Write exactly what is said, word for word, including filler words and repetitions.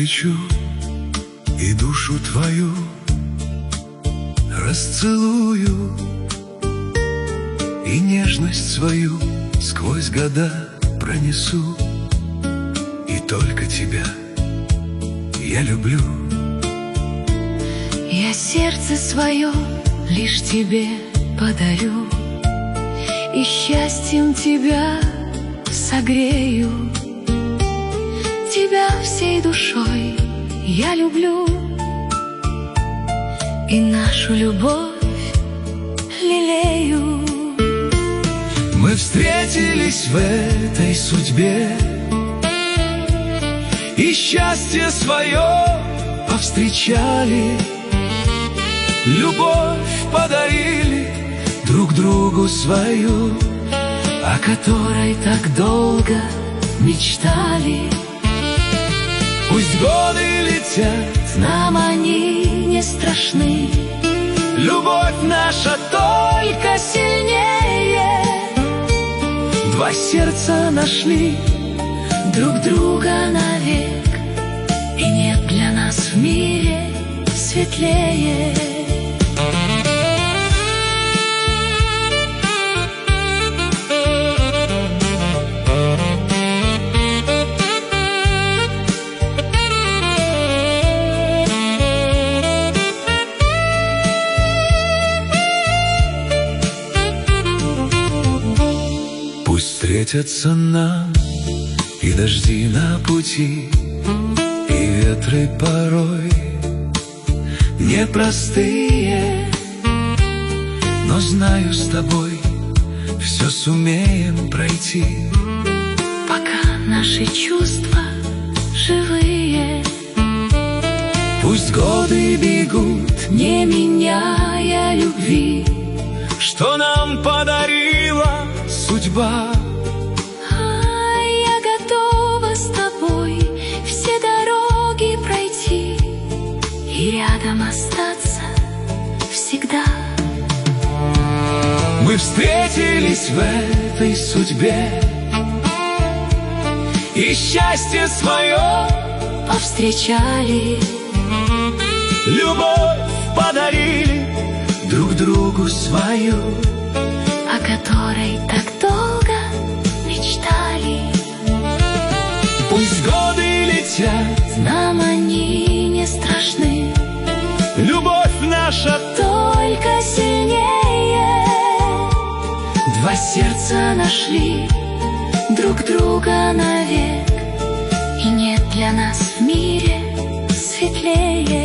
полечу и душу твою расцелую, и нежность свою сквозь года пронесу, и только тебя я люблю. Я сердце свое лишь тебе подарю, и счастьем тебя согрею. Тебя всей душой я люблю, и нашу любовь лелею. Мы встретились в этой судьбе, и счастье свое повстречали, любовь подарили друг другу свою, о которой так долго мечтали. Пусть годы летят, нам они не страшны, любовь наша только сильнее. Два сердца нашли друг друга навек, и нет для нас в мире светлее. Пусть встретятся нам и дожди на пути, и ветры порой непростые, но знаю, с тобой все сумеем пройти, пока наши чувства живые. Пусть годы бегут, не меняя любви, что нам подарила судьба. А я готова с тобой все дороги пройти и рядом остаться всегда. Мы встретились в этой судьбе, и счастье свое повстречали, любовь подарили друг другу свою, о которой так долго мечтали. Пусть годы летят, нам они не страшны, любовь наша только сильнее. Два сердца нашли друг друга навек, и нет для нас в мире светлее.